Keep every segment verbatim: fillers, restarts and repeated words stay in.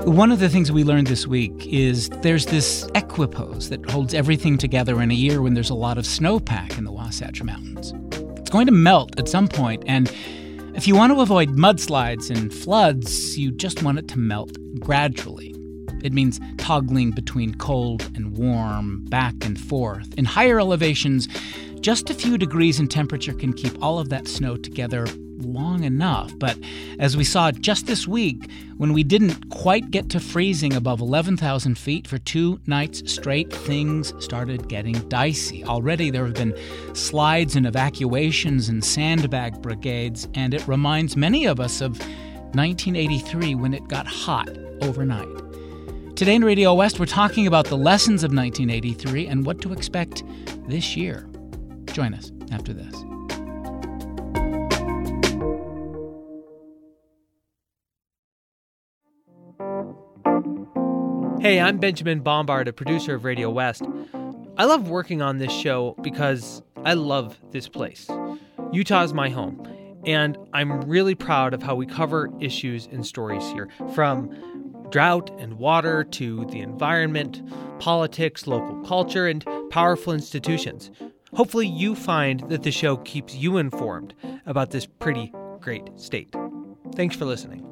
One of the things we learned this week is there's this equipoise that holds everything together in a year when there's a lot of snowpack in the Wasatch Mountains. It's going to melt at some point, and if you want to avoid mudslides and floods, you just want it to melt gradually. It means toggling between cold and warm, back and forth. In higher elevations, just a few degrees in temperature can keep all of that snow together long enough. But as we saw just this week, when we didn't quite get to freezing above eleven thousand feet for two nights straight, things started getting dicey. Already there have been slides and evacuations and sandbag brigades, and it reminds many of us of nineteen eighty-three when it got hot overnight. Today in Radio West, we're talking about the lessons of nineteen eighty-three and what to expect this year. Join us after this. Hey, I'm Benjamin Bombard, a producer of Radio West. I love working on this show because I love this place. Utah is my home, and I'm really proud of how we cover issues and stories here, from drought and water to the environment, politics, local culture, and powerful institutions. Hopefully you find that the show keeps you informed about this pretty great state. Thanks for listening.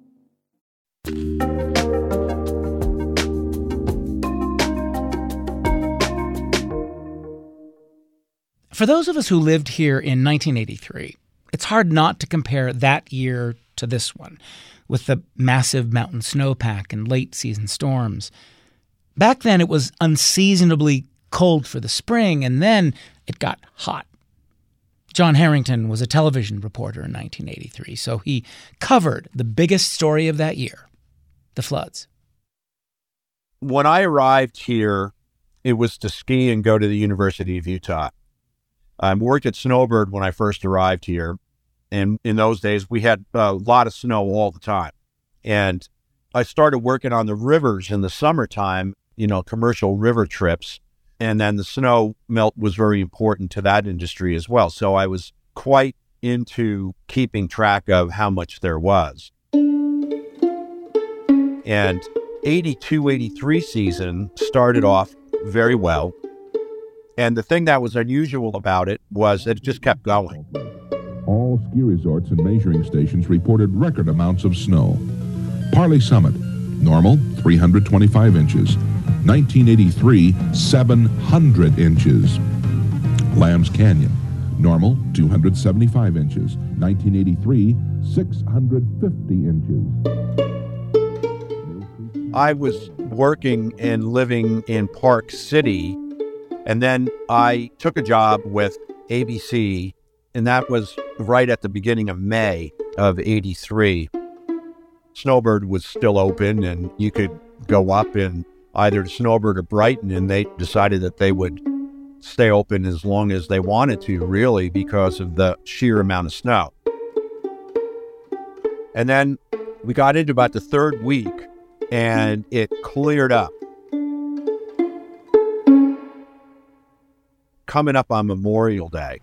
For those of us who lived here in nineteen eighty-three, it's hard not to compare that year to this one, with the massive mountain snowpack and late-season storms. Back then, it was unseasonably cold for the spring, and then it got hot. John Harrington was a television reporter in nineteen eighty-three, so he covered the biggest story of that year, the floods. When I arrived here, it was to ski and go to the University of Utah. I worked at Snowbird when I first arrived here, and in those days, we had a lot of snow all the time. And I started working on the rivers in the summertime, you know, commercial river trips, and then the snow melt was very important to that industry as well. So I was quite into keeping track of how much there was. And eighty-two eighty-three season started off very well. And the thing that was unusual about it was that it just kept going. All ski resorts and measuring stations reported record amounts of snow. Parley Summit, normal, three hundred twenty-five inches. nineteen eighty-three, seven hundred inches. Lambs Canyon, normal, two hundred seventy-five inches. nineteen eighty-three, six hundred fifty inches. I was working and living in Park City, and then I took a job with A B C, and that was right at the beginning of May of eighty-three. Snowbird was still open, and you could go up in either Snowbird or Brighton, and they decided that they would stay open as long as they wanted to, really, because of the sheer amount of snow. And then we got into about the third week, and it cleared up. Coming up on Memorial Day,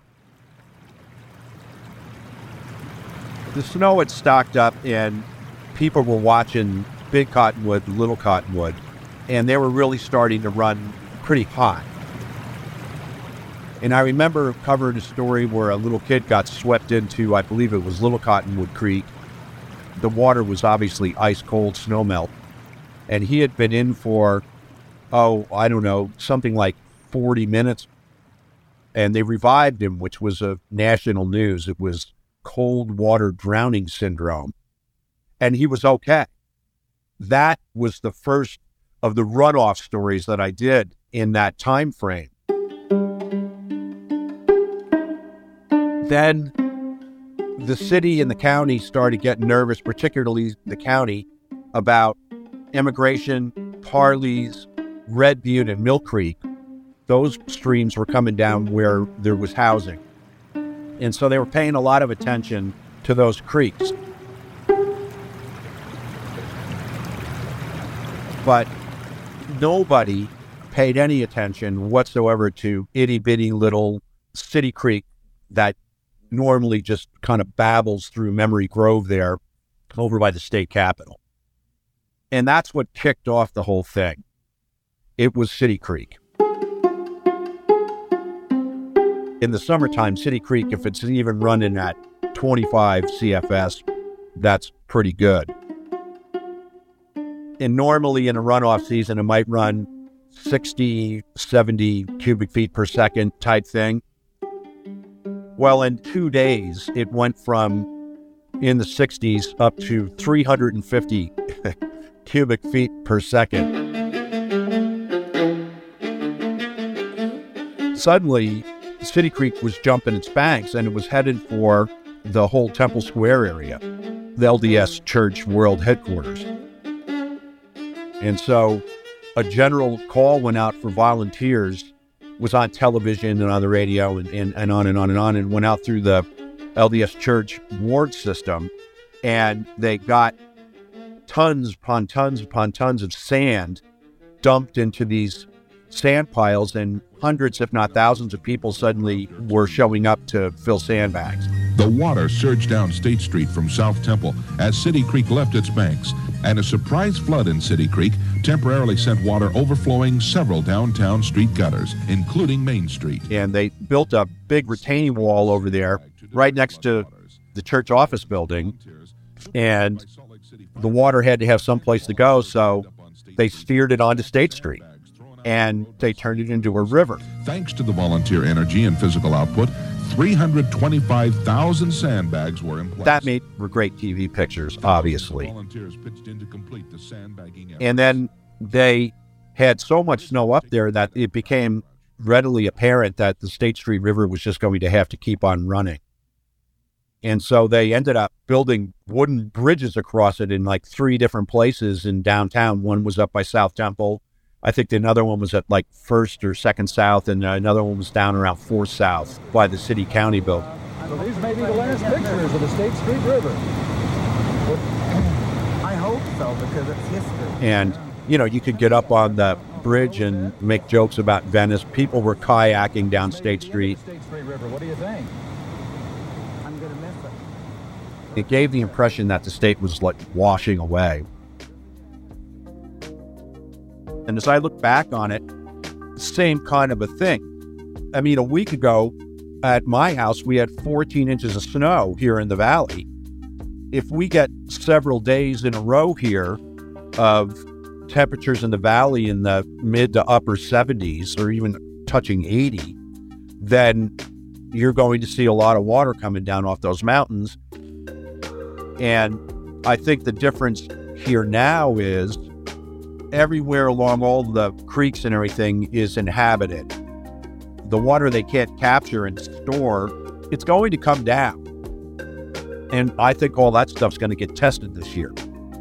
the snow had stocked up, and people were watching Big Cottonwood, Little Cottonwood, and they were really starting to run pretty hot. And I remember covering a story where a little kid got swept into, I believe it was Little Cottonwood Creek. The water was obviously ice cold snow melt, and he had been in for, oh, I don't know, something like forty minutes. And they revived him, which was a national news. It was cold water drowning syndrome. And he was okay. That was the first of the runoff stories that I did in that time frame. Then the city and the county started getting nervous, particularly the county, about immigration, Parley's, Red Butte, and Mill Creek. Those streams were coming down where there was housing. And so they were paying a lot of attention to those creeks. But nobody paid any attention whatsoever to itty-bitty little City Creek that normally just kind of babbles through Memory Grove there over by the state capitol. And that's what kicked off the whole thing. It was City Creek. In the summertime, City Creek, if it's even running at twenty-five C F S, that's pretty good. And normally in a runoff season, it might run sixty, seventy cubic feet per second type thing. Well, in two days, it went from in the sixties up to three hundred fifty cubic feet per second. Suddenly, City Creek was jumping its banks, and it was headed for the whole Temple Square area, the L D S Church World Headquarters. And so a general call went out for volunteers, was on television and on the radio and, and, and on and on and on, and went out through the L D S Church ward system, and they got tons upon tons upon tons of sand dumped into these sand piles, and hundreds, if not thousands, of people suddenly were showing up to fill sandbags. The water surged down State Street from South Temple as City Creek left its banks, and a surprise flood in City Creek temporarily sent water overflowing several downtown street gutters, including Main Street. And they built a big retaining wall over there right next to the church office building, and the water had to have some place to go, so they steered it onto State Street, and they turned it into a river. Thanks to the volunteer energy and physical output, three hundred twenty-five thousand sandbags were in place. That made for great T V pictures, obviously. Volunteers pitched in to complete the sandbagging effort. And then they had so much snow up there that it became readily apparent that the State Street River was just going to have to keep on running. And so they ended up building wooden bridges across it in like three different places in downtown. One was up by South Temple. I think another one was at like First or Second South, and another one was down around Fourth South by the city county building. So these may be the last pictures of the State Street River. I hope so, because it's history. And, you know, you could get up on the bridge and make jokes about Venice. People were kayaking down State Street. State Street River, what do you think? I'm going to miss it. It gave the impression that the state was like washing away. And as I look back on it, same kind of a thing. I mean, a week ago at my house, we had fourteen inches of snow here in the valley. If we get several days in a row here of temperatures in the valley in the mid to upper seventies or even touching eighty, then you're going to see a lot of water coming down off those mountains. And I think the difference here now is everywhere along all the creeks and everything is inhabited. The water they can't capture and store, it's going to come down. And I think all that stuff's going to get tested this year.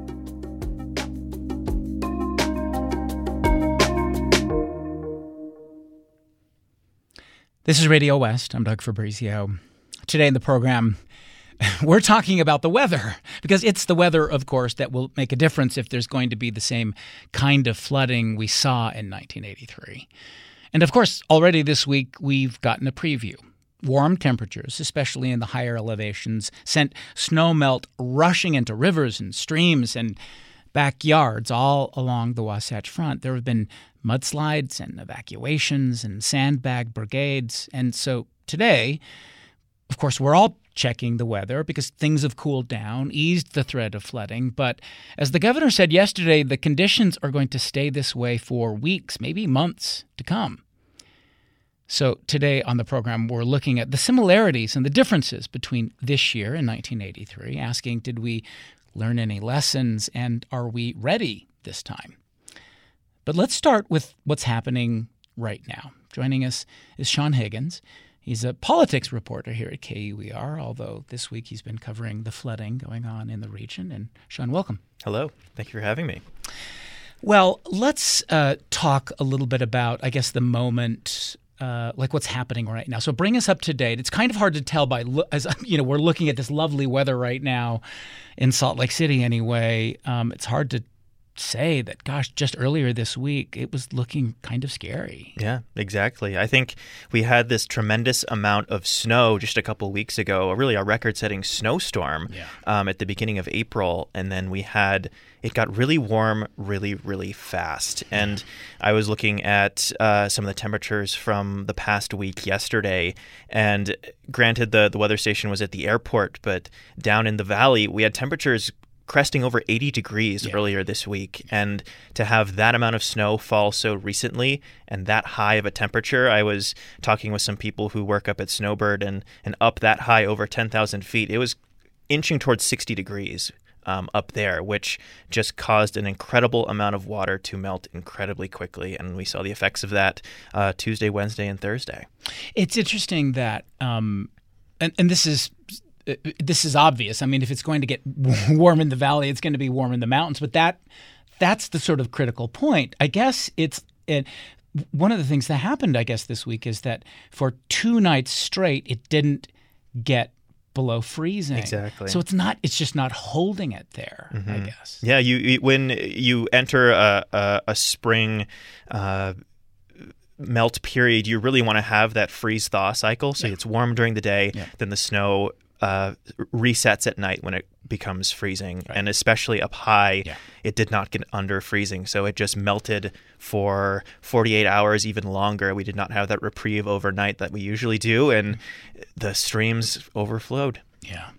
This is Radio West. I'm Doug Fabrizio. Today in the program, we're talking about the weather, because it's the weather, of course, that will make a difference if there's going to be the same kind of flooding we saw in nineteen eighty-three. And of course, already this week, we've gotten a preview. Warm temperatures, especially in the higher elevations, sent snow melt rushing into rivers and streams and backyards all along the Wasatch Front. There have been mudslides and evacuations and sandbag brigades. And so today, of course, we're all checking the weather because things have cooled down, eased the threat of flooding. But as the governor said yesterday, the conditions are going to stay this way for weeks, maybe months to come. So today on the program, we're looking at the similarities and the differences between this year and nineteen eighty-three, asking, did we learn any lessons, and are we ready this time? But let's start with what's happening right now. Joining us is Sean Higgins. He's a politics reporter here at K U E R, although this week he's been covering the flooding going on in the region. And Sean, welcome. Hello. Thank you for having me. Well, let's uh, talk a little bit about, I guess, the moment, uh, like what's happening right now. So bring us up to date. It's kind of hard to tell by, lo- as you know, we're looking at this lovely weather right now in Salt Lake City anyway. Um, it's hard to say that, gosh, just earlier this week, it was looking kind of scary. Yeah, exactly. I think we had this tremendous amount of snow just a couple weeks ago, really a record-setting snowstorm Yeah. um, at the beginning of April. And then we had, it got really warm really, really fast. And I was looking at uh, some of the temperatures from the past week yesterday. And granted, the, the weather station was at the airport, but down in the valley, we had temperatures cresting over eighty degrees Yeah. earlier this week. And to have that amount of snow fall so recently and that high of a temperature, I was talking with some people who work up at Snowbird, and, and up that high over ten thousand feet, it was inching towards sixty degrees um, up there, which just caused an incredible amount of water to melt incredibly quickly. And we saw the effects of that uh, Tuesday, Wednesday, and Thursday. It's interesting that, um, and, and this is this is obvious. I mean, if it's going to get warm in the valley, it's going to be warm in the mountains. But that that's the sort of critical point. I guess it's it, one of the things that happened, I guess, this week is that for two nights straight, it didn't get below freezing. Exactly. So it's not. It's just not holding it there, Mm-hmm. I guess. Yeah, you, you when you enter a, a, a spring uh, melt period, you really want to have that freeze-thaw cycle. So Yeah. it's warm during the day, Yeah. then the snow uh, resets at night when it becomes freezing. Right. And especially up high, Yeah. it did not get under freezing. So it just melted for forty-eight hours, even longer. We did not have that reprieve overnight that we usually do, and the streams overflowed. Yeah.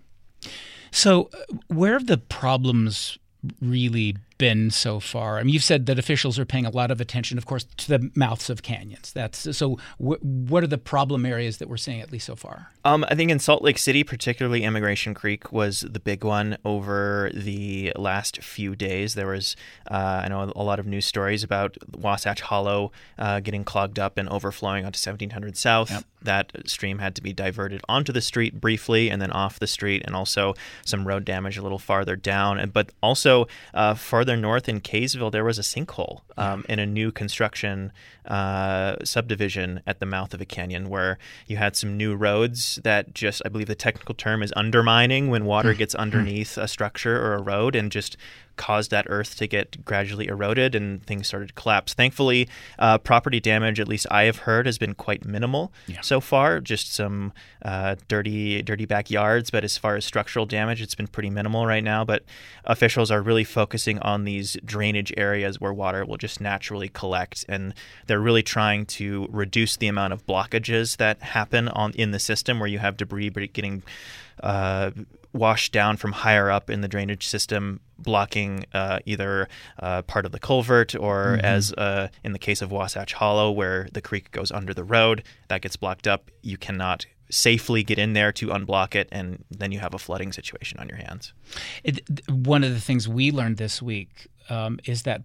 So uh, where have the problems really been so far? I mean, you've said that officials are paying a lot of attention, of course, to the mouths of canyons. That's so. Wh- what are the problem areas that we're seeing, at least so far? Um, I think in Salt Lake City, particularly Immigration Creek was the big one over the last few days. There was, uh, I know, a lot of news stories about Wasatch Hollow uh, getting clogged up and overflowing onto seventeen hundred South. Yep. That stream had to be diverted onto the street briefly and then off the street, and also some road damage a little farther down. And But also uh, farther north in Kaysville, there was a sinkhole um, in a new construction uh, subdivision at the mouth of a canyon where you had some new roads that just, I believe the technical term is undermining, when water gets underneath a structure or a road, and just caused that earth to get gradually eroded and things started to collapse. Thankfully, uh, property damage, at least I have heard, has been quite minimal Yeah. so far. Just some uh, dirty, dirty backyards. But as far as structural damage, it's been pretty minimal right now. But officials are really focusing on these drainage areas where water will just naturally collect, and they're really trying to reduce the amount of blockages that happen on in the system, where you have debris getting uh, washed down from higher up in the drainage system, blocking uh, either uh, part of the culvert or, Mm-hmm. as uh, in the case of Wasatch Hollow, where the creek goes under the road, that gets blocked up. You cannot safely get in there to unblock it, and then you have a flooding situation on your hands. It, th- one of the things we learned this week um, is that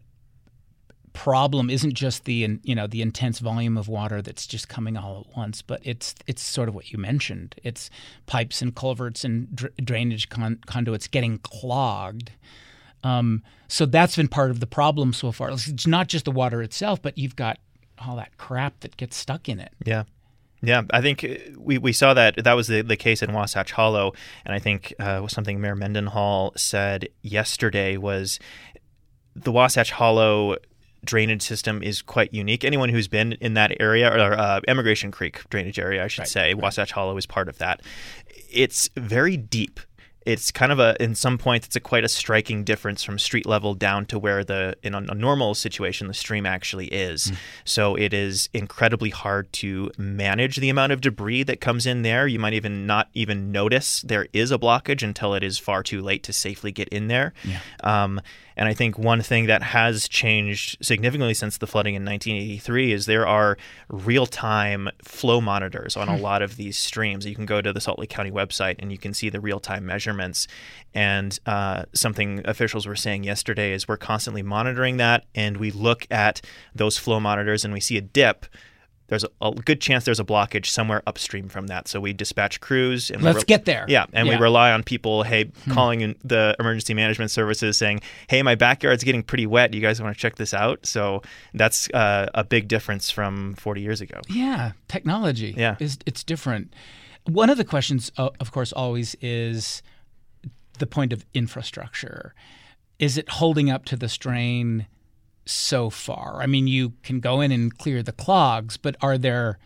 problem isn't just the in- you know the intense volume of water that's just coming all at once, but it's it's sort of what you mentioned. It's pipes and culverts and dr- drainage con- conduits getting clogged. Um, so that's been part of the problem so far. It's not just the water itself, but you've got all that crap that gets stuck in it. Yeah. Yeah, I think we, we saw that that was the, the case in Wasatch Hollow, and I think uh, something Mayor Mendenhall said yesterday was the Wasatch Hollow drainage system is quite unique. Anyone who's been in that area, or uh, Immigration Creek drainage area, I should Right, say, right. Wasatch Hollow is part of that. It's very deep. It's kind of a, in some points, it's a quite a striking difference from street level down to where the, in a, a normal situation, the stream actually is. Mm. So it is incredibly hard to manage the amount of debris that comes in there. You might even not even notice there is a blockage until it is far too late to safely get in there. Yeah. Um, and I think one thing that has changed significantly since the flooding in nineteen eighty-three is there are real-time flow monitors on a lot of these streams. You can go to the Salt Lake County website and you can see the real-time measurements. And uh, something officials were saying yesterday is we're constantly monitoring that, and we look at those flow monitors and we see a dip. There's a, a good chance there's a blockage somewhere upstream from that. So we dispatch crews. And we Let's re- get there. Yeah, and Yeah. we rely on people, hey, calling in the emergency management services saying, hey, my backyard's getting pretty wet. You guys want to check this out? So that's uh, a big difference from forty years ago. Yeah, technology. Yeah. is it's different. One of the questions, uh, of course, always is the point of infrastructure. is it holding up to the strain so far? I mean, you can go in and clear the clogs, but are there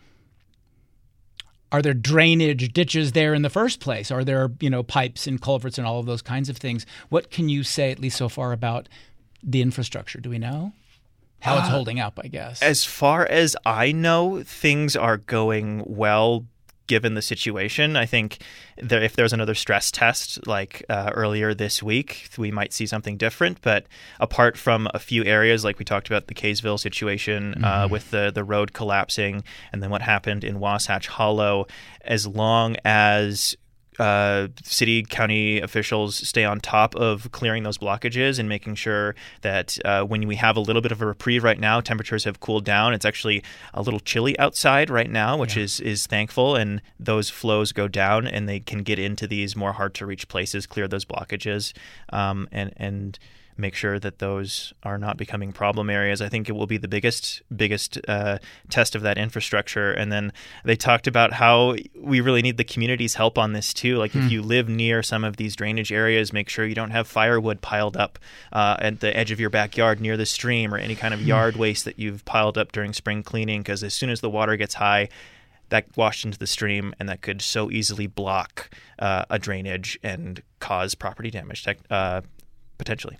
are there drainage ditches there in the first place? Are there, you know, pipes and culverts and all of those kinds of things? What can you say, at least so far, about the infrastructure? Do we know how it's Uh, holding up, I guess? As far as I know, things are going well given the situation. I think there, if there's another stress test like uh, earlier this week, we might see something different. But apart from a few areas, like we talked about the Kaysville situation mm-hmm. uh, with the, the road collapsing and then what happened in Wasatch Hollow, as long as Uh, city, county officials stay on top of clearing those blockages and making sure that uh, when we have a little bit of a reprieve right now, temperatures have cooled down. It's actually a little chilly outside right now, which yeah. is, is thankful. And those flows go down and they can get into these more hard to reach places, clear those blockages, um, and, and make sure that those are not becoming problem areas. I think it will be the biggest biggest uh, test of that infrastructure. And then they talked about how we really need the community's help on this too. Like mm. if you live near some of these drainage areas, make sure you don't have firewood piled up uh, at the edge of your backyard near the stream or any kind of yard waste that you've piled up during spring cleaning, because as soon as the water gets high, that washed into the stream, and that could so easily block uh, a drainage and cause property damage uh, potentially.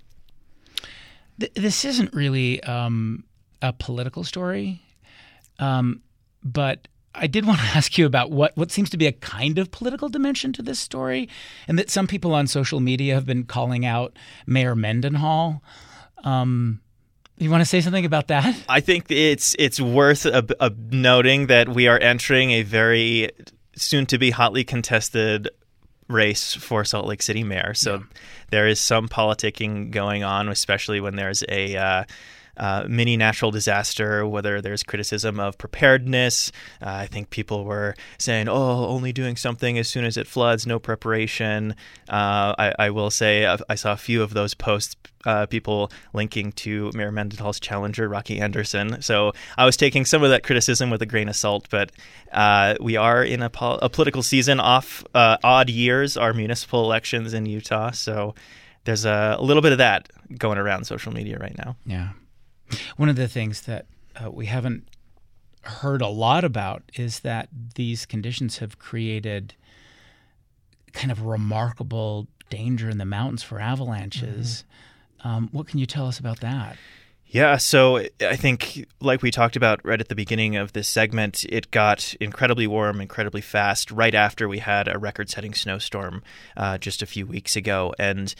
This isn't really um, a political story, um, but I did want to ask you about what, what seems to be a kind of political dimension to this story, and that some people on social media have been calling out Mayor Mendenhall. Um, you want to say something about that? I think it's it's worth a, a noting that we are entering a very soon-to-be hotly contested race for Salt Lake City mayor. So yeah. there is some politicking going on, especially when there's a uh, uh, mini natural disaster, whether there's criticism of preparedness. Uh, I think people were saying, oh, only doing something as soon as it floods, no preparation. Uh, I, I will say I, I saw a few of those posts, uh, people linking to Mayor Mendenhall's challenger, Rocky Anderson. So I was taking some of that criticism with a grain of salt, but uh, we are in a, pol- a political season, off uh, odd years, our municipal elections in Utah. So there's a, a little bit of that going around social media right now. Yeah. One of the things that uh, we haven't heard a lot about is that these conditions have created kind of remarkable danger in the mountains for avalanches. Mm-hmm. Um, what can you tell us about that? Yeah, so I think, like we talked about right at the beginning of this segment, it got incredibly warm, incredibly fast, right after we had a record-setting snowstorm uh, just a few weeks ago. And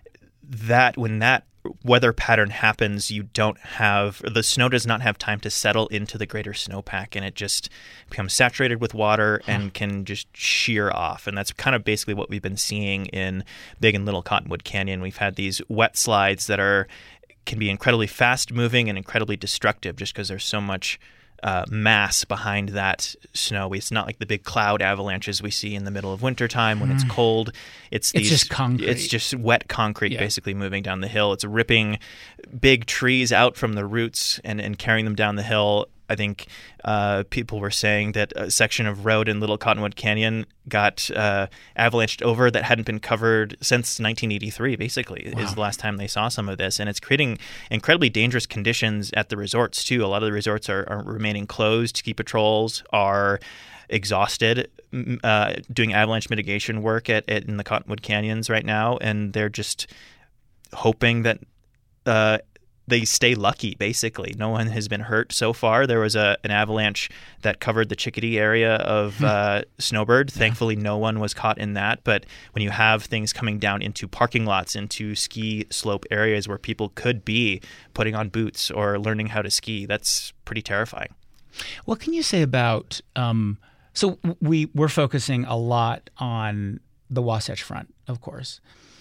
that when that weather pattern happens, you don't have the snow does not have time to settle into the greater snowpack, and it just becomes saturated with water huh. and can just shear off. And that's kind of basically what we've been seeing in Big and Little Cottonwood Canyon. We've had these wet slides that are can be incredibly fast moving and incredibly destructive just because there's so much Uh, mass behind that snow. It's not like the big cloud avalanches we see in the middle of wintertime when mm. it's cold. It's these, it's just concrete. It's just wet concrete yeah. basically moving down the hill. It's ripping big trees out from the roots and, and carrying them down the hill. I think uh, people were saying that a section of road in Little Cottonwood Canyon got uh, avalanched over that hadn't been covered since nineteen eighty-three, basically, wow. is the last time they saw some of this. And it's creating incredibly dangerous conditions at the resorts, too. A lot of the resorts are, are remaining closed. Ski patrols are exhausted uh, doing avalanche mitigation work at, at in the Cottonwood Canyons right now, and they're just hoping that uh, they stay lucky, basically. No one has been hurt so far. There was a an avalanche that covered the Chickadee area of uh, Snowbird. Thankfully, no one was caught in that. But when you have things coming down into parking lots, into ski slope areas where people could be putting on boots or learning how to ski, that's pretty terrifying. What can you say about um, – so we, we're focusing a lot on the Wasatch Front, of course.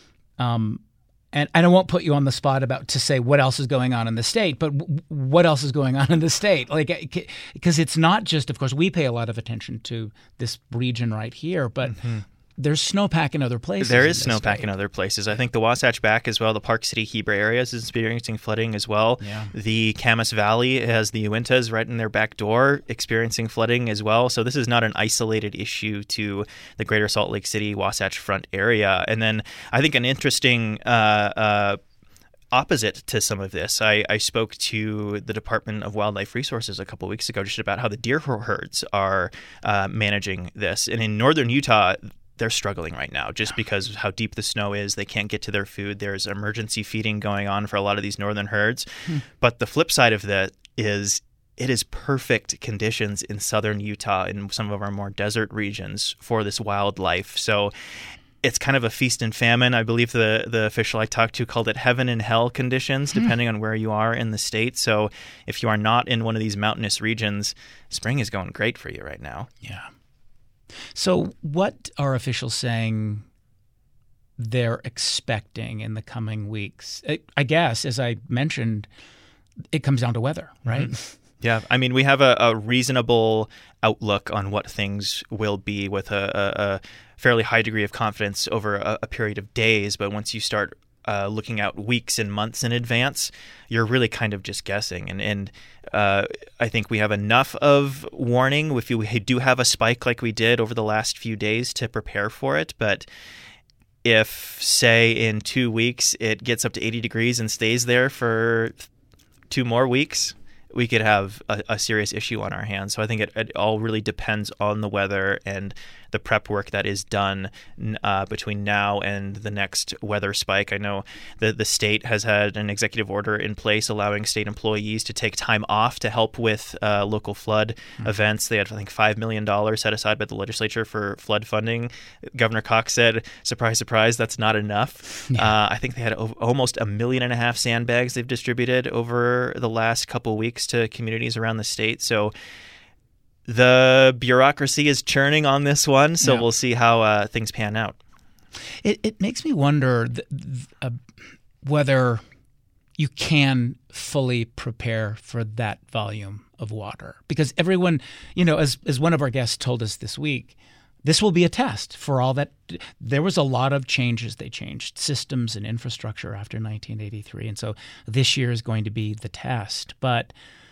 Um And, and I won't put you on the spot about to say what else is going on in the state, but w- what else is going on in the state? Like, because it's not just, of course, we pay a lot of attention to this region right here, but mm-hmm. there's snowpack in other places. There is snowpack in other places. I think the Wasatch Back as well, the Park City Heber areas is experiencing flooding as well. Yeah. The Camas Valley has the Uintas right in their back door experiencing flooding as well. So this is not an isolated issue to the greater Salt Lake City, Wasatch Front area. And then I think an interesting uh, uh, opposite to some of this. I, I spoke to the Department of Wildlife Resources a couple weeks ago just about how the deer herds are uh, managing this. And in northern Utah, they're struggling right now just because of how deep the snow is. They can't get to their food. There's emergency feeding going on for a lot of these northern herds. Hmm. But the flip side of that is it is perfect conditions in southern Utah in some of our more desert regions for this wildlife. So it's kind of a feast and famine. I believe the, the official I talked to called it heaven and hell conditions, depending on where you are in the state. So if you are not in one of these mountainous regions, spring is going great for you right now. Yeah. So what are officials saying they're expecting in the coming weeks? I guess, as I mentioned, it comes down to weather, right? Mm-hmm. Yeah. I mean, we have a, a reasonable outlook on what things will be with a, a, a fairly high degree of confidence over a, a period of days. But once you start uh, looking out weeks and months in advance, you're really kind of just guessing. And, and uh, I think we have enough of warning if we do have a spike like we did over the last few days to prepare for it. But if, say, in two weeks it gets up to eighty degrees and stays there for two more weeks, we could have a, a serious issue on our hands. So I think it, it all really depends on the weather and the prep work that is done uh, between now and the next weather spike. I know the, the state has had an executive order in place allowing state employees to take time off to help with uh, local flood mm-hmm. events. They had, I think, five million dollars set aside by the legislature for flood funding. Governor Cox said, surprise, surprise, that's not enough. Yeah. Uh, I think they had o- almost a million and a half sandbags they've distributed over the last couple weeks to communities around the state. So the bureaucracy is churning on this one, so yeah. we'll see how uh, things pan out. It, it makes me wonder th- th- uh, whether you can fully prepare for that volume of water. Because everyone, you know, as as one of our guests told us this week, this will be a test for all that. There was a lot of changes. They changed systems and infrastructure after nineteen eighty-three. And so this year is going to be the test. But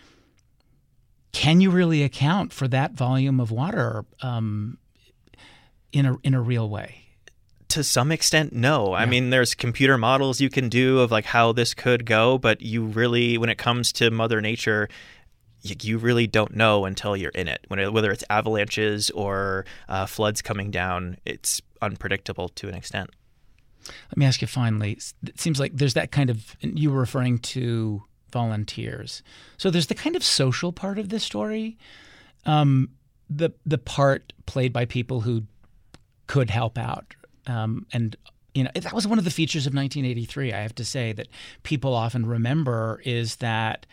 can you really account for that volume of water um, in a in a real way? To some extent, no. Yeah. I mean, there's computer models you can do of like how this could go, but you really, when it comes to Mother Nature, you, you really don't know until you're in it. When it, whether it's avalanches or uh, floods coming down, it's unpredictable to an extent. Let me ask you finally. It seems like there's that kind of, you were referring to volunteers. So there's the kind of social part of this story, um, the the part played by people who could help out. Um, and, you know, that was one of the features of nineteen eighty-three, I have to say, that people often remember is that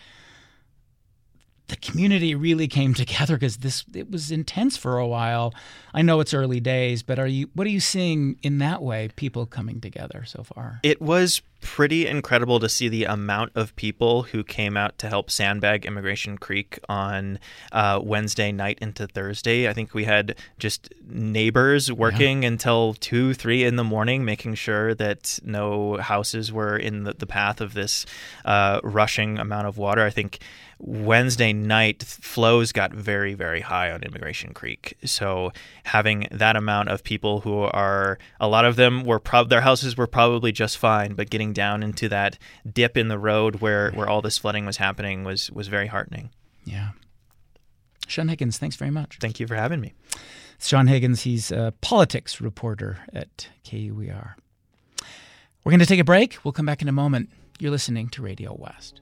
the community really came together because this it was intense for a while. I know it's early days, but are you what are you seeing in that way, people coming together so far? It was pretty incredible to see the amount of people who came out to help sandbag Immigration Creek on uh, Wednesday night into Thursday. I think we had just neighbors working yeah. until two, three in the morning, making sure that no houses were in the, the path of this uh, rushing amount of water. I think Wednesday night flows got very, very high on Immigration Creek. So having that amount of people who are, a lot of them were, prob- their houses were probably just fine, but getting down into that dip in the road where, where all this flooding was happening was, was very heartening. Yeah. Sean Higgins, thanks very much. Thank you for having me. Sean Higgins, he's a politics reporter at K U E R. We're going to take a break. We'll come back in a moment. You're listening to Radio West.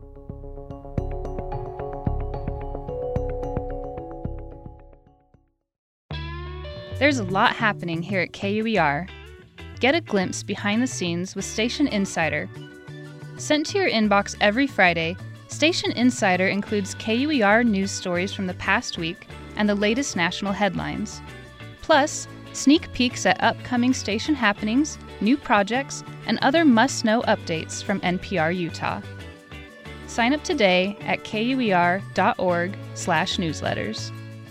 There's a lot happening here at K U E R. Get a glimpse behind the scenes with Station Insider. Sent to your inbox every Friday, Station Insider includes K U E R news stories from the past week and the latest national headlines. Plus, sneak peeks at upcoming station happenings, new projects, and other must-know updates from N P R Utah. Sign up today at kuer.org slash newsletters.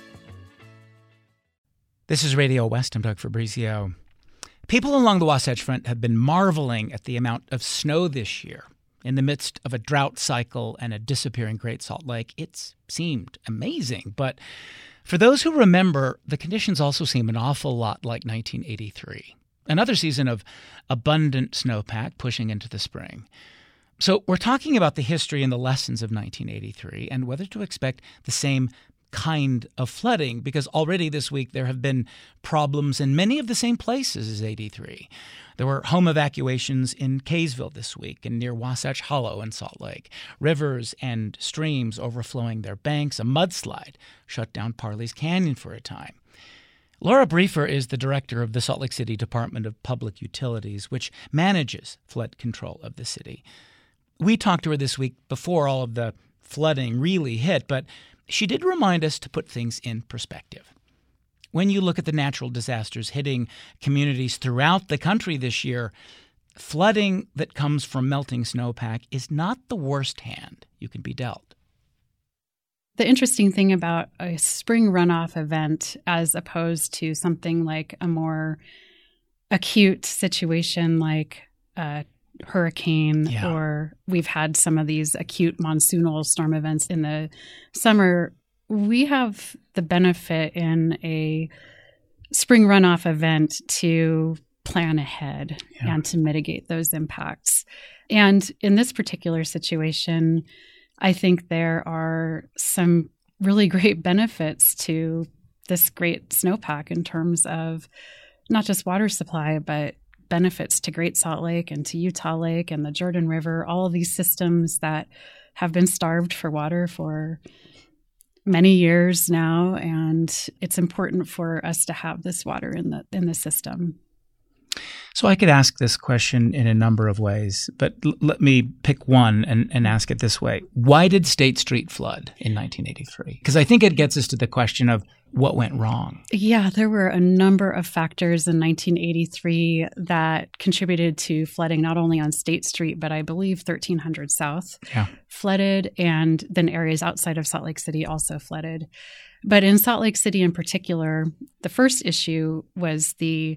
This is Radio West. I'm Doug Fabrizio. People along the Wasatch Front have been marveling at the amount of snow this year. In the midst of a drought cycle and a disappearing Great Salt Lake, it's seemed amazing. But for those who remember, the conditions also seem an awful lot like nineteen eighty-three. Another season of abundant snowpack pushing into the spring. So we're talking about the history and the lessons of nineteen eighty-three and whether to expect the same kind of flooding, because already this week there have been problems in many of the same places as eighty-three. There were home evacuations in Kaysville this week and near Wasatch Hollow in Salt Lake. Rivers and streams overflowing their banks. A mudslide shut down Parley's Canyon for a time. Laura Briefer is the director of the Salt Lake City Department of Public Utilities, which manages flood control of the city. We talked to her this week before all of the flooding really hit, but she did remind us to put things in perspective. When you look at the natural disasters hitting communities throughout the country this year, flooding that comes from melting snowpack is not the worst hand you can be dealt. The interesting thing about a spring runoff event as opposed to something like a more acute situation like a hurricane, yeah. or we've had some of these acute monsoonal storm events in the summer, we have the benefit in a spring runoff event to plan ahead yeah. and to mitigate those impacts. And in this particular situation, I think there are some really great benefits to this great snowpack in terms of not just water supply, but benefits to Great Salt Lake and to Utah Lake and the Jordan River, all of these systems that have been starved for water for many years now. And it's important for us to have this water in the in the system. So I could ask this question in a number of ways, but l- let me pick one and, and ask it this way. Why did State Street flood in nineteen eighty-three? Because I think it gets us to the question of what went wrong. Yeah, there were a number of factors in nineteen eighty-three that contributed to flooding, not only on State Street, but I believe thirteen hundred South yeah. flooded, and then areas outside of Salt Lake City also flooded. But in Salt Lake City in particular, the first issue was the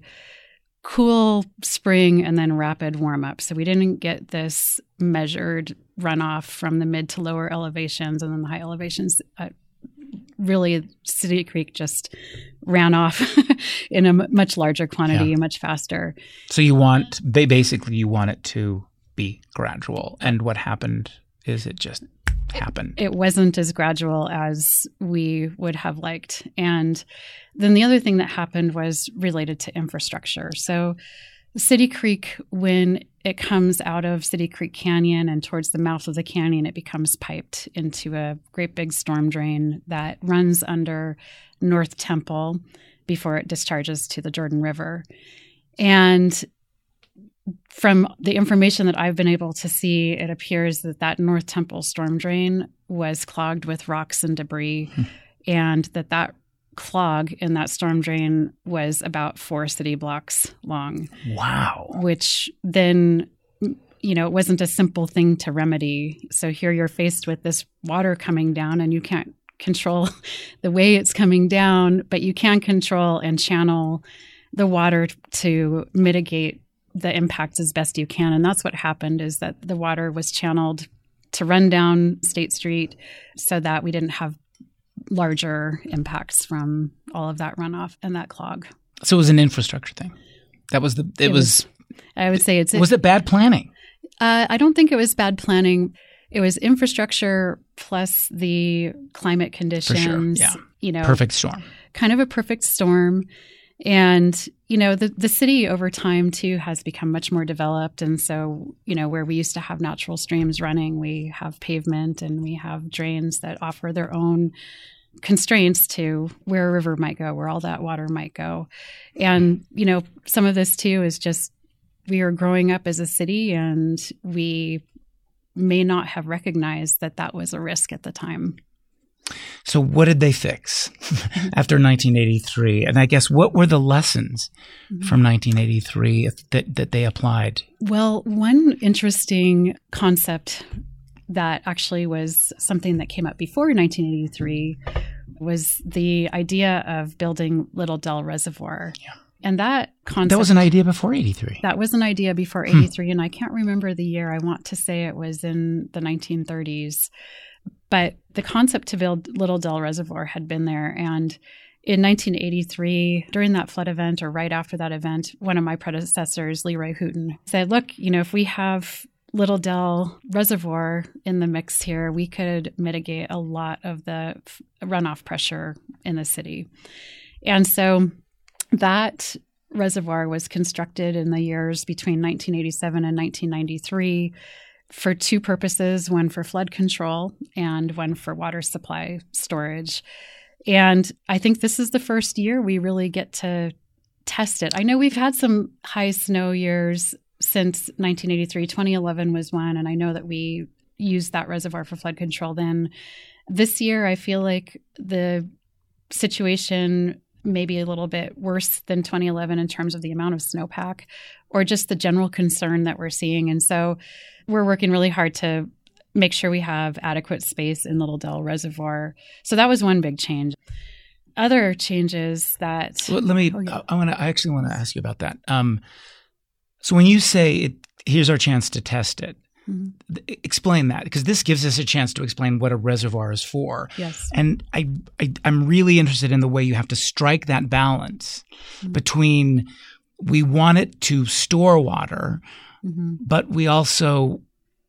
cool spring and then rapid warm up. So we didn't get this measured runoff from the mid to lower elevations, and then the high elevations. Uh, really, City Creek just ran off in a m- much larger quantity, yeah. much faster. So you want, they basically you want it to be gradual. And what happened is it just happened. It wasn't as gradual as we would have liked. And then the other thing that happened was related to infrastructure. So City Creek, when it comes out of City Creek Canyon and towards the mouth of the canyon, it becomes piped into a great big storm drain that runs under North Temple before it discharges to the Jordan River. And from the information that I've been able to see, it appears that that North Temple storm drain was clogged with rocks and debris, hmm. and that that clog in that storm drain was about four city blocks long. Wow. Which then, you know, it wasn't a simple thing to remedy. So here you're faced with this water coming down, and you can't control the way it's coming down, but you can control and channel the water to mitigate the impacts as best you can. And that's what happened, is that the water was channeled to run down State Street so that we didn't have larger impacts from all of that runoff and that clog. So it was an infrastructure thing. That was the, it, it was, was, I would say it's. Was it bad planning? Uh, I don't think it was bad planning. It was infrastructure plus the climate conditions. For sure, yeah. You know, perfect storm. Kind of a perfect storm. And, you know, the, the city over time, too, has become much more developed. And so, you know, where we used to have natural streams running, we have pavement and we have drains that offer their own constraints to where a river might go, where all that water might go. And, you know, some of this, too, is just we are growing up as a city, and we may not have recognized that that was a risk at the time. So what did they fix after nineteen eighty-three? And I guess what were the lessons mm-hmm. from nineteen eighty-three that, that they applied? Well, one interesting concept that actually was something that came up before nineteen eighty-three was the idea of building Little Dell Reservoir. Yeah. And that concept— That was an idea before eighty-three. That was an idea before eighty-three, hmm. and I can't remember the year. I want to say it was in the nineteen thirties. But the concept to build Little Dell Reservoir had been there. And in nineteen eighty-three, during that flood event or right after that event, one of my predecessors, Leroy Hooten, said, look, you know, if we have Little Dell Reservoir in the mix here, we could mitigate a lot of the f- runoff pressure in the city. And so that reservoir was constructed in the years between nineteen eighty-seven and nineteen ninety-three for two purposes, one for flood control and one for water supply storage. And I think this is the first year we really get to test it. I know we've had some high snow years since nineteen eighty-three. twenty eleven was one, and I know that we used that reservoir for flood control then. This year, I feel like the situation may be a little bit worse than twenty eleven in terms of the amount of snowpack or just the general concern that we're seeing. And so we're working really hard to make sure we have adequate space in Little Dell Reservoir. So that was one big change. Other changes that... Well, let me, oh, yeah. I want to, I actually want to ask you about that. Um, so when you say, it, here's our chance to test it, mm-hmm. th- explain that, because this gives us a chance to explain what a reservoir is for. Yes. And I, I, I'm really interested in the way you have to strike that balance mm-hmm. between we want it to store water, mm-hmm. but we also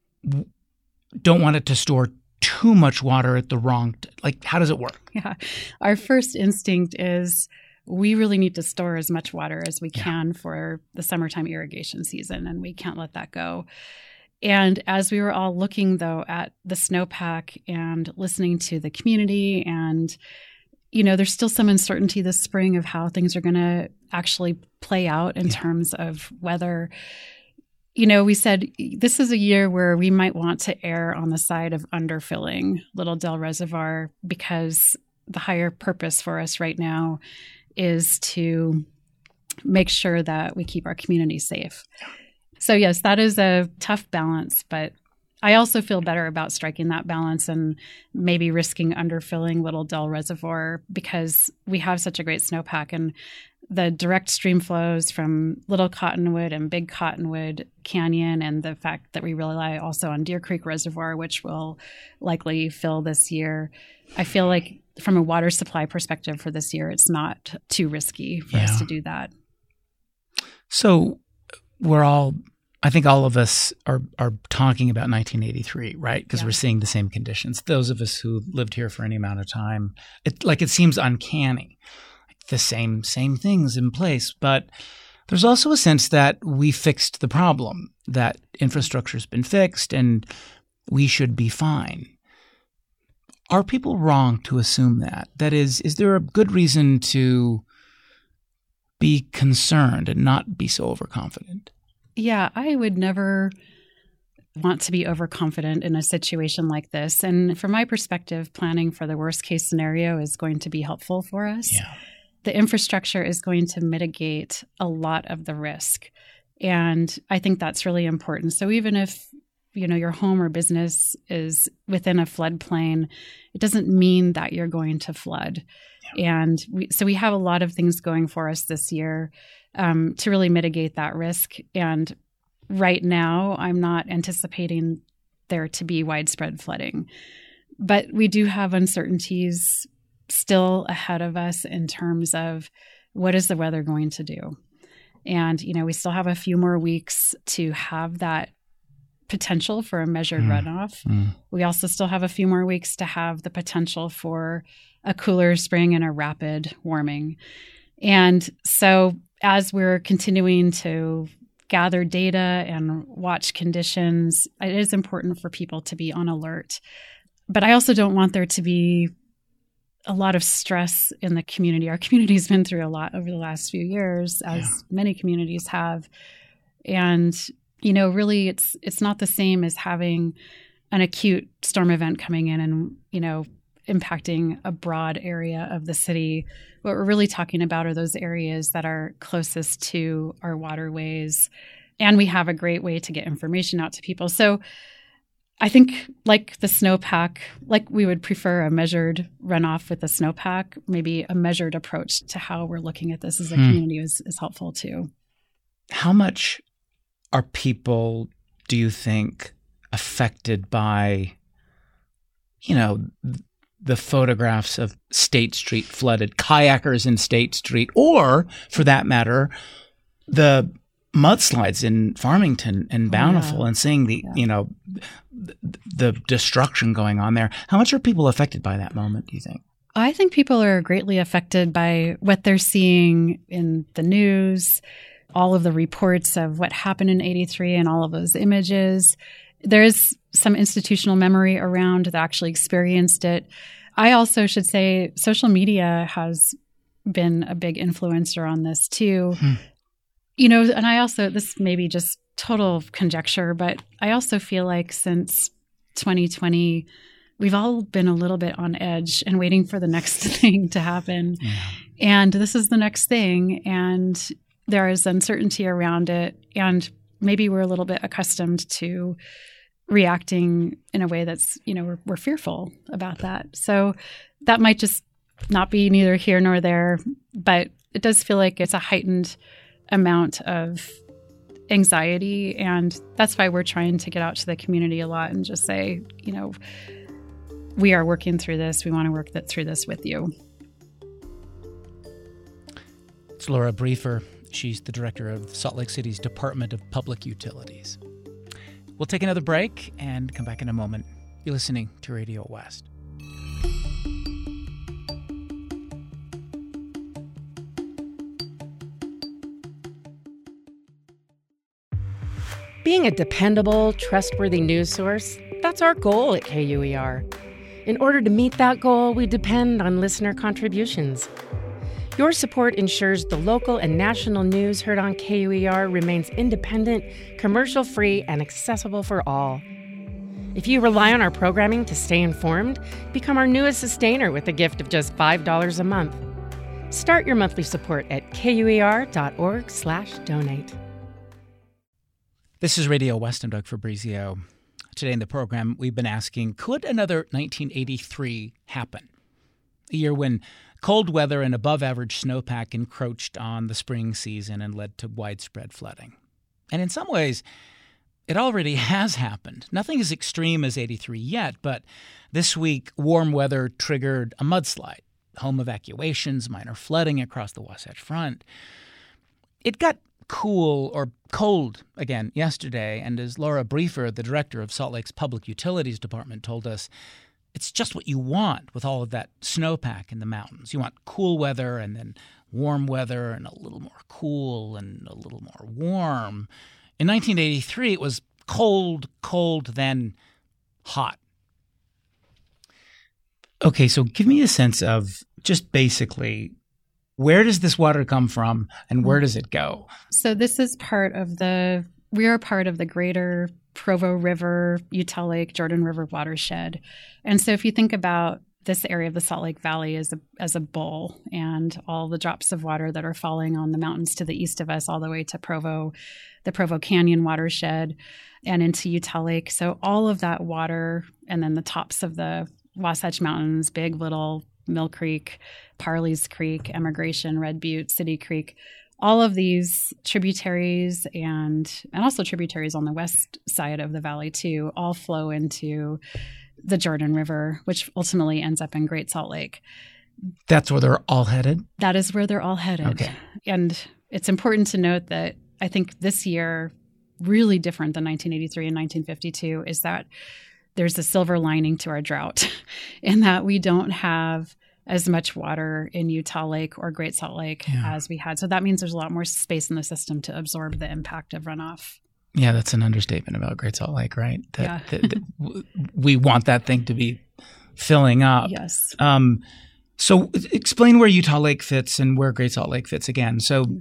don't want it to store too much water at the wrong t- like how does it work? Yeah. Our first instinct is we really need to store as much water as we can yeah. for the summertime irrigation season, and we can't let that go. And as we were all looking, though, at the snowpack and listening to the community, and, you know, there's still some uncertainty this spring of how things are going to actually play out in yeah. terms of weather. You know, we said this is a year where we might want to err on the side of underfilling Little Dell Reservoir, because the higher purpose for us right now is to make sure that we keep our community safe. So yes, that is a tough balance, but I also feel better about striking that balance and maybe risking underfilling Little Dell Reservoir because we have such a great snowpack, and the direct stream flows from Little Cottonwood and Big Cottonwood Canyon, and the fact that we rely also on Deer Creek Reservoir, which will likely fill this year. I feel like from a water supply perspective for this year, it's not too risky for yeah. us to do that. So we're all, I think all of us are are talking about nineteen eighty-three, right? Because yeah. we're seeing the same conditions. Those of us who lived here for any amount of time, it like it seems uncanny. The same same things in place, but there's also a sense that we fixed the problem, that infrastructure's been fixed and we should be fine. Are people wrong to assume that? That is, is there a good reason to be concerned and not be so overconfident? Yeah, I would never want to be overconfident in a situation like this. And from my perspective, planning for the worst case scenario is going to be helpful for us. Yeah. The infrastructure is going to mitigate a lot of the risk. And I think that's really important. So even if, you know, your home or business is within a floodplain, it doesn't mean that you're going to flood. Yeah. And we, so we have a lot of things going for us this year um, to really mitigate that risk. And right now, I'm not anticipating there to be widespread flooding. But we do have uncertainties still ahead of us in terms of what is the weather going to do. And, you know, we still have a few more weeks to have that potential for a measured mm. runoff. Mm. We also still have a few more weeks to have the potential for a cooler spring and a rapid warming. And so as we're continuing to gather data and watch conditions, it is important for people to be on alert. But I also don't want there to be a lot of stress in the community. Our community's been through a lot over the last few years, as yeah. many communities have. And, you know, really it's it's not the same as having an acute storm event coming in and, you know, impacting a broad area of the city. What we're really talking about are those areas that are closest to our waterways. And we have a great way to get information out to people. So I think like the snowpack, like we would prefer a measured runoff with the snowpack, maybe a measured approach to how we're looking at this as a hmm. community is, is helpful too. How much are people, do you think, affected by, you know, the photographs of State Street flooded, kayakers in State Street, or for that matter, the mudslides in Farmington and Bountiful Oh, yeah. and seeing the, Yeah. you know, the, the destruction going on there. How much are people affected by that moment, do you think? I think people are greatly affected by what they're seeing in the news, all of the reports of what happened in eighty-three and all of those images. There's some institutional memory around that actually experienced it. I also should say social media has been a big influencer on this too. Hmm. You know, and I also, this may be just total conjecture, but I also feel like since twenty twenty, we've all been a little bit on edge and waiting for the next thing to happen. Yeah. And this is the next thing. And there is uncertainty around it. And maybe we're a little bit accustomed to reacting in a way that's, you know, we're, we're fearful about that. So that might just not be neither here nor there, but it does feel like it's a heightened amount of anxiety. And that's why we're trying to get out to the community a lot and just say, you know, we are working through this. We want to work that through this with you. It's Laura Briefer. She's the director of Salt Lake City's Department of Public Utilities. We'll take another break and come back in a moment. You're listening to Radio West. Being a dependable, trustworthy news source, that's our goal at K U E R. In order to meet that goal, we depend on listener contributions. Your support ensures the local and national news heard on K U E R remains independent, commercial-free, and accessible for all. If you rely on our programming to stay informed, become our newest sustainer with a gift of just five dollars a month. Start your monthly support at kuer.org slash donate. This is Radio West. I'm Doug Fabrizio. Today in the program, we've been asking, could another nineteen eighty-three happen? A year when cold weather and above-average snowpack encroached on the spring season and led to widespread flooding. And in some ways, it already has happened. Nothing as extreme as eighty-three yet, but this week, warm weather triggered a mudslide, home evacuations, minor flooding across the Wasatch Front. It got cool or cold again yesterday, and as Laura Briefer, the director of Salt Lake's Public Utilities Department, told us, it's just what you want with all of that snowpack in the mountains. You want cool weather and then warm weather and a little more cool and a little more warm. In nineteen eighty-three, it was cold, cold, then hot. Okay, so give me a sense of just basically, where does this water come from and where does it go? So this is part of the, we are part of the greater Provo River, Utah Lake, Jordan River watershed. And so if you think about this area of the Salt Lake Valley as a, as a bowl and all the drops of water that are falling on the mountains to the east of us all the way to Provo, the Provo Canyon watershed and into Utah Lake. So all of that water and then the tops of the Wasatch Mountains, Big, Little, Mill Creek, Parley's Creek, Emigration, Red Butte, City Creek, all of these tributaries and and also tributaries on the west side of the valley too, all flow into the Jordan River, which ultimately ends up in Great Salt Lake. That's where they're all headed? That is where they're all headed. Okay. And it's important to note that I think this year, really different than nineteen eighty-three and nineteen fifty-two, is that there's a silver lining to our drought in that we don't have as much water in Utah Lake or Great Salt Lake Yeah. as we had. So that means there's a lot more space in the system to absorb the impact of runoff. Yeah, that's an understatement about Great Salt Lake, right? That, Yeah. that, that w- we want that thing to be filling up. Yes. Um, so explain where Utah Lake fits and where Great Salt Lake fits again. So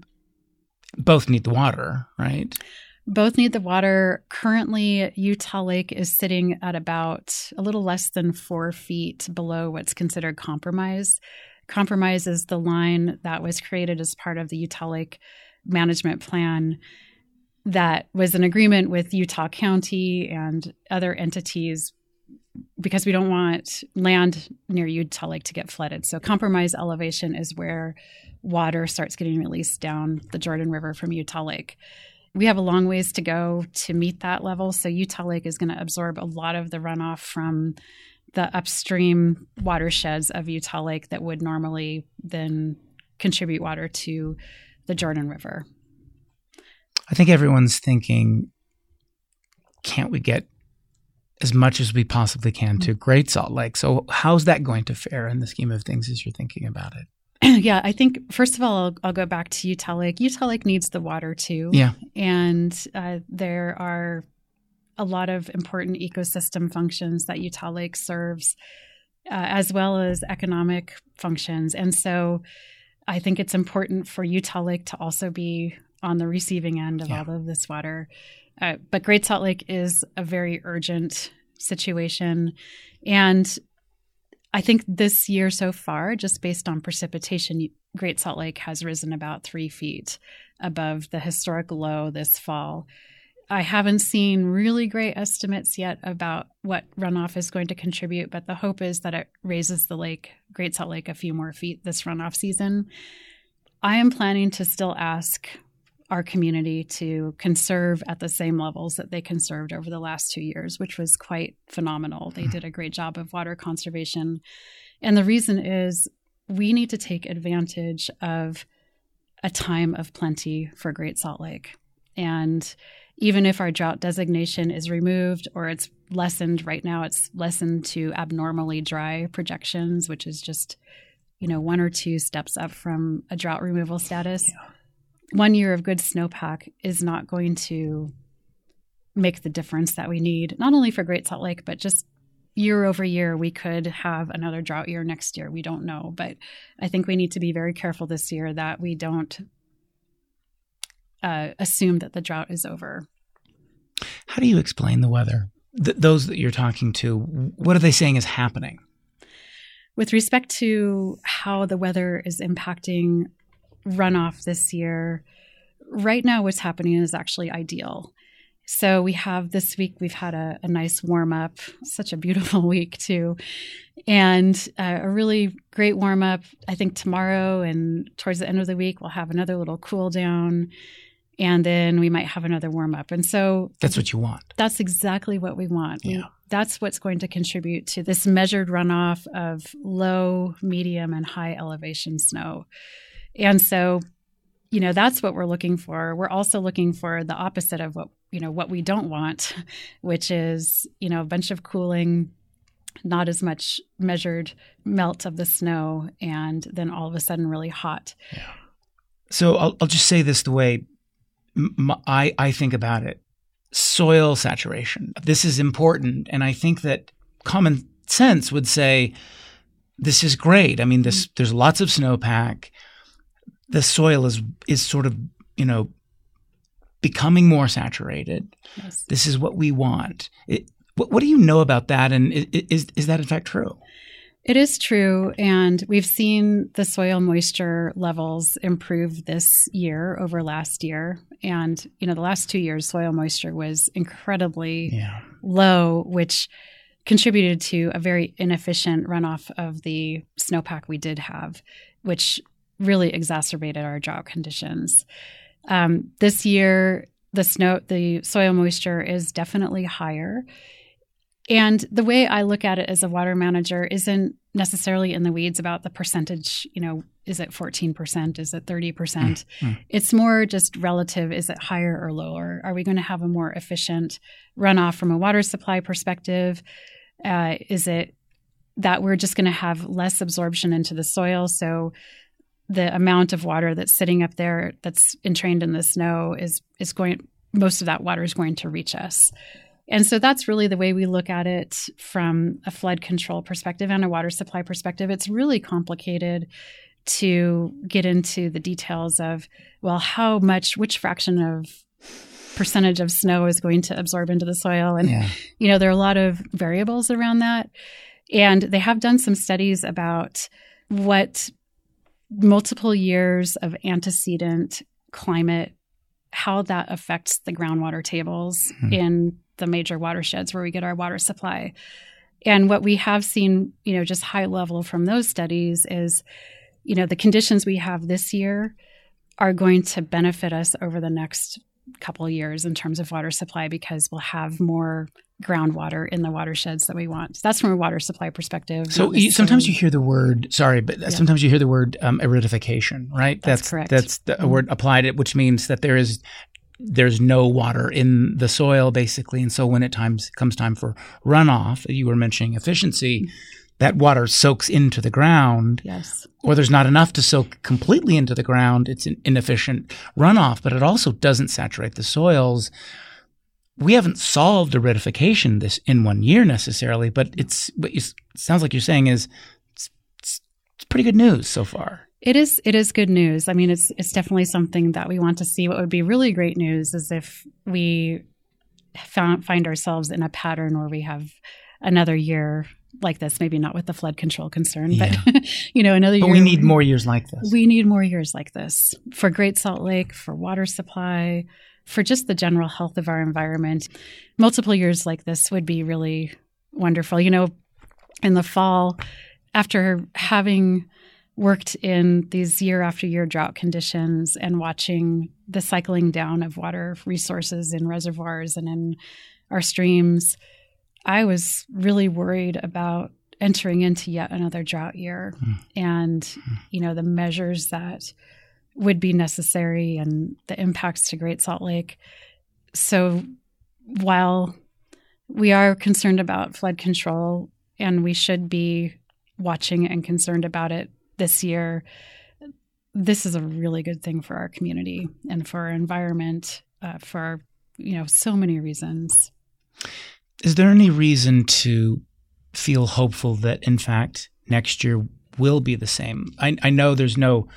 both need the water, right? Both need the water. Currently, Utah Lake is sitting at about a little less than four feet below what's considered compromise. Compromise is the line that was created as part of the Utah Lake Management Plan that was an agreement with Utah County and other entities because we don't want land near Utah Lake to get flooded. So compromise elevation is where water starts getting released down the Jordan River from Utah Lake. We have a long ways to go to meet that level. So Utah Lake is going to absorb a lot of the runoff from the upstream watersheds of Utah Lake that would normally then contribute water to the Jordan River. I think everyone's thinking, can't we get as much as we possibly can to Great Salt Lake? So how's that going to fare in the scheme of things as you're thinking about it? Yeah, I think, first of all, I'll, I'll go back to Utah Lake. Utah Lake needs the water too. Yeah. And uh, there are a lot of important ecosystem functions that Utah Lake serves, uh, as well as economic functions. And so I think it's important for Utah Lake to also be on the receiving end of yeah. all of this water. Uh, but Great Salt Lake is a very urgent situation. And I think this year so far, just based on precipitation, Great Salt Lake has risen about three feet above the historic low this fall. I haven't seen really great estimates yet about what runoff is going to contribute, but the hope is that it raises the lake, Great Salt Lake, a few more feet this runoff season. I am planning to still ask our community to conserve at the same levels that they conserved over the last two years, which was quite phenomenal. They did a great job of water conservation. And the reason is we need to take advantage of a time of plenty for Great Salt Lake. And even if our drought designation is removed or it's lessened, right now it's lessened to abnormally dry projections, which is just, you know, one or two steps up from a drought removal status. Yeah. One year of good snowpack is not going to make the difference that we need, not only for Great Salt Lake, but just year over year. We could have another drought year next year. We don't know. But I think we need to be very careful this year that we don't uh, assume that the drought is over. How do you explain the weather? Th- those that you're talking to, what are they saying is happening? With respect to how the weather is impacting runoff this year, right now what's happening is actually ideal. So we have this week, we've had a, a nice warm up, such a beautiful week too, and uh, a really great warm up. I think tomorrow and towards the end of the week, we'll have another little cool down, and then we might have another warm up. And so that's what you want. That's exactly what we want. Yeah. We, that's what's going to contribute to this measured runoff of low, medium, and high elevation snow. And so, you know, that's what we're looking for. We're also looking for the opposite of what, you know, what we don't want, which is, you know, a bunch of cooling, not as much measured melt of the snow, and then all of a sudden really hot. Yeah. So I'll, I'll just say this the way m- I, I think about it. Soil saturation. This is important. And I think that common sense would say, this is great. I mean, this, there's lots of snowpack. The soil is is sort of, you know, becoming more saturated. Yes. This is what we want. It, what, what do you know about that? And is is that in fact true? It is true. And we've seen the soil moisture levels improve this year over last year. And, you know, the last two years, soil moisture was incredibly yeah. low, which contributed to a very inefficient runoff of the snowpack we did have, which really exacerbated our drought conditions. Um, this year, the snow, the soil moisture is definitely higher. And the way I look at it as a water manager isn't necessarily in the weeds about the percentage, you know, is it fourteen percent? Is it thirty percent? Mm-hmm. It's more just relative. Is it higher or lower? Are we going to have a more efficient runoff from a water supply perspective? Uh, is it that we're just going to have less absorption into the soil? So the amount of water that's sitting up there that's entrained in the snow is is going, most of that water is going to reach us. And so that's really the way we look at it from a flood control perspective and a water supply perspective. It's really complicated to get into the details of, well, how much, which fraction of percentage of snow is going to absorb into the soil. And, yeah. you know, there are a lot of variables around that. And they have done some studies about what multiple years of antecedent climate, how that affects the groundwater tables mm-hmm. in the major watersheds where we get our water supply. And what we have seen, you know, just high level from those studies is, you know, the conditions we have this year are going to benefit us over the next couple of years in terms of water supply because we'll have more groundwater in the watersheds that we want. So that's from a water supply perspective. So you, sometimes you hear the word, sorry, but yeah. sometimes you hear the word um, aridification, right? That's, that's correct. That's the, a word applied, it, which means that there is there's no water in the soil, basically. And so when it times comes time for runoff, you were mentioning efficiency, that water soaks into the ground. Yes. Or there's not enough to soak completely into the ground. It's an inefficient runoff, but it also doesn't saturate the soils. We haven't solved aridification this in one year necessarily, but it's what you, it sounds like you're saying is it's, it's, it's pretty good news so far. It is. It is good news. I mean, it's it's definitely something that we want to see. What would be really great news is if we found, find ourselves in a pattern where we have another year like this. Maybe not with the flood control concern, Yeah. but you know, another But year. we need more years like this. We need more years like this for Great Salt Lake, for water supply, for just the general health of our environment. Multiple years like this would be really wonderful. You know, in the fall, after having worked in these year after year drought conditions and watching the cycling down of water resources in reservoirs and in our streams, I was really worried about entering into yet another drought year mm. and, mm. you know, the measures that would be necessary and the impacts to Great Salt Lake. So while we are concerned about flood control and we should be watching and concerned about it this year, this is a really good thing for our community and for our environment, uh, for, you know, so many reasons. Is there any reason to feel hopeful that, in fact, next year will be the same? I, I know there's no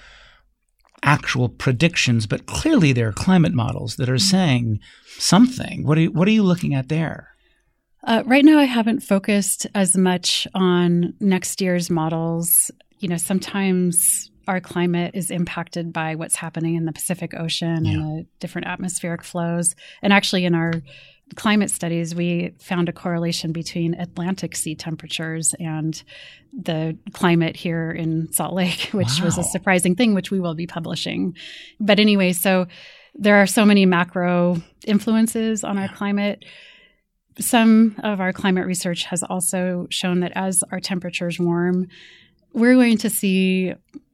actual predictions, but clearly there are climate models that are saying something. What are you, what are you looking at there? Uh, right now, I haven't focused as much on next year's models. You know, sometimes our climate is impacted by what's happening in the Pacific Ocean yeah. and the different atmospheric flows. And actually, in our climate studies, we found a correlation between Atlantic sea temperatures and the climate here in Salt Lake, which wow. was a surprising thing, which we will be publishing. But anyway, so there are so many macro influences on our climate. Some of our climate research has also shown that as our temperatures warm, we're going to see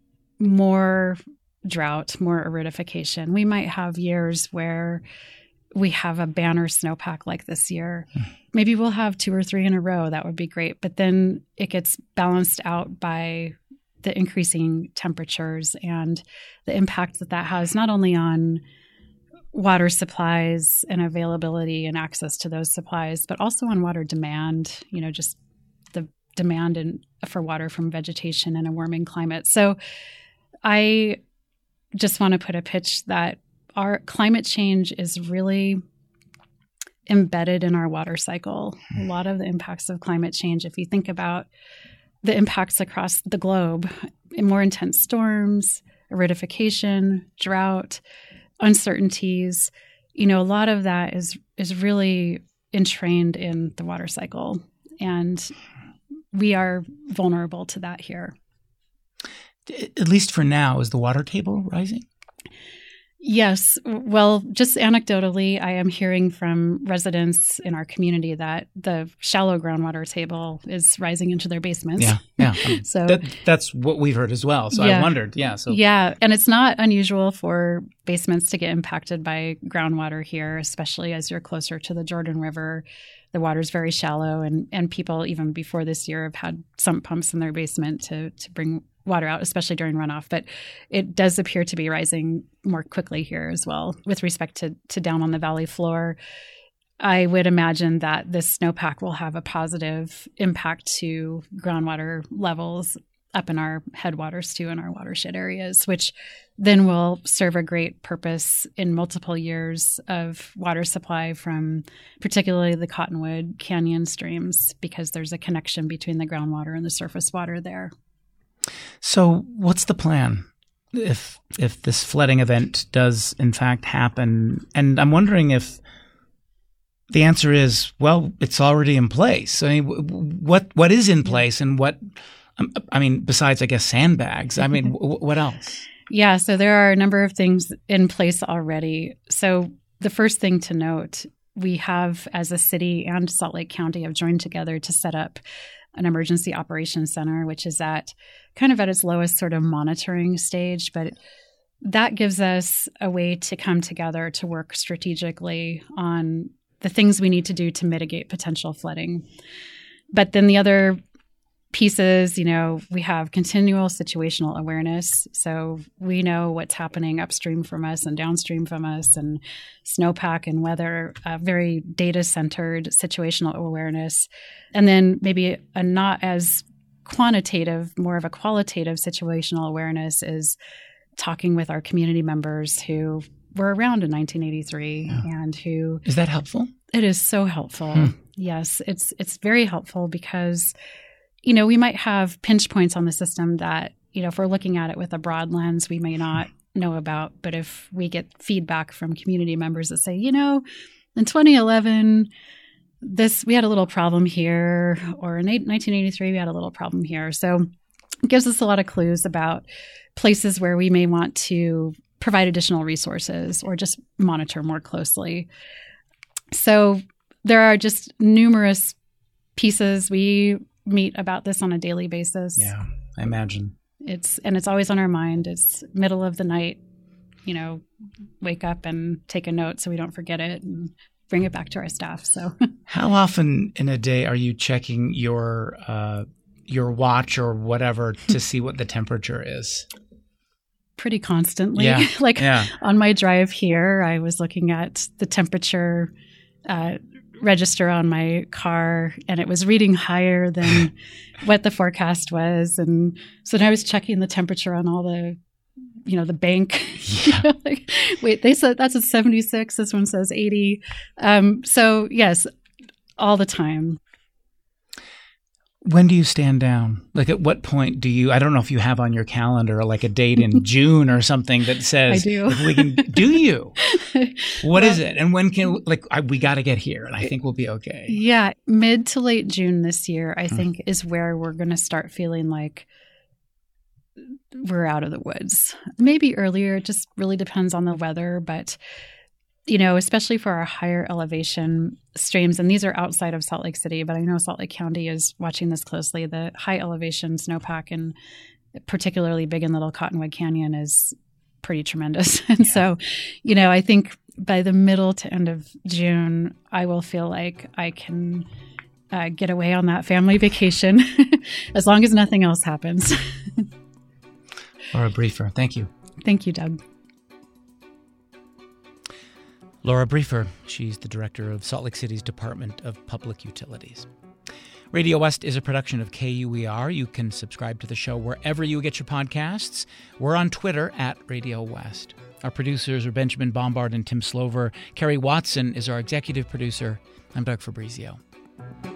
more drought, more aridification. We might have years where we have a banner snowpack like this year. Maybe we'll have two or three in a row. That would be great. But then it gets balanced out by the increasing temperatures and the impact that that has not only on water supplies and availability and access to those supplies, but also on water demand, you know, just the demand in, for water from vegetation in a warming climate. So I just want to put a pitch that our climate change is really embedded in our water cycle. A lot of the impacts of climate change, if you think about the impacts across the globe, more intense storms, aridification, drought, uncertainties, you know, a lot of that is is really entrained in the water cycle. And we are vulnerable to that here. At least for now, is the water table rising? Yes. Well, just anecdotally, I am hearing from residents in our community that the shallow groundwater table is rising into their basements. Yeah, yeah. so that, that's what we've heard as well. So yeah. I wondered, yeah. So yeah, and it's not unusual for basements to get impacted by groundwater here, especially as you're closer to the Jordan River. The water's very shallow, and and people even before this year have had sump pumps in their basement to to bring water out, especially during runoff. But it does appear to be rising more quickly here as well with respect to, to down on the valley floor. I would imagine that this snowpack will have a positive impact to groundwater levels up in our headwaters too, in our watershed areas, which then will serve a great purpose in multiple years of water supply from particularly the Cottonwood Canyon streams, because there's a connection between the groundwater and the surface water there. So what's the plan if if this flooding event does in fact happen? And I'm wondering if the answer is, well, it's already in place. I mean, what what is in place, and what, I mean, besides, I guess, sandbags, I mean, what else? Yeah, so there are a number of things in place already. So the first thing to note, we have, as a city and Salt Lake County, have joined together to set up an emergency operations center, which is at kind of at its lowest sort of monitoring stage. But that gives us a way to come together to work strategically on the things we need to do to mitigate potential flooding. But then the other pieces, you know, we have continual situational awareness. So we know what's happening upstream from us and downstream from us, and snowpack and weather, uh, very data-centered situational awareness. And then maybe a not as quantitative, more of a qualitative situational awareness is talking with our community members who were around in nineteen eighty-three yeah. and who... Is that helpful? It is so helpful. Hmm. Yes, it's it's very helpful because, you know, we might have pinch points on the system that, you know, if we're looking at it with a broad lens, we may not know about. But if we get feedback from community members that say, you know, in twenty eleven, this we had a little problem here, or in nineteen eighty-three, we had a little problem here. So it gives us a lot of clues about places where we may want to provide additional resources or just monitor more closely. So there are just numerous pieces. We meet about this on a daily basis. Yeah, I imagine. It's and it's always on our mind. It's middle of the night, you know, wake up and take a note so we don't forget it and bring it back to our staff. So how often in a day are you checking your uh, your watch or whatever to see what the temperature is? Pretty constantly. Yeah. like yeah. on my drive here, I was looking at the temperature uh, register on my car, and it was reading higher than what the forecast was. And so then I was checking the temperature on all the, you know, the bank. Yeah. You know, like, wait, they said that's a seventy-six. This one says eighty. Um, so yes, all the time. When do you stand down? Like at what point do you, I don't know if you have on your calendar like a date in June or something that says, I do. If we can, do you? What well, is it? And when can, like, I, we got to get here and I think we'll be okay. Yeah. Mid to late June this year, I mm. think is where we're going to start feeling like we're out of the woods. Maybe earlier, it just really depends on the weather, but you know, especially for our higher elevation streams, and these are outside of Salt Lake City, but I know Salt Lake County is watching this closely. The high elevation snowpack, and particularly Big and Little Cottonwood Canyon, is pretty tremendous. And yeah. so, you know, I think by the middle to end of June, I will feel like I can uh, get away on that family vacation as long as nothing else happens. Laura Briefer, thank you. Thank you, Doug. Laura Briefer, she's the director of Salt Lake City's Department of Public Utilities. Radio West is a production of K U E R. You can subscribe to the show wherever you get your podcasts. We're on Twitter at Radio West. Our producers are Benjamin Bombard and Tim Slover. Kerry Watson is our executive producer. I'm Doug Fabrizio.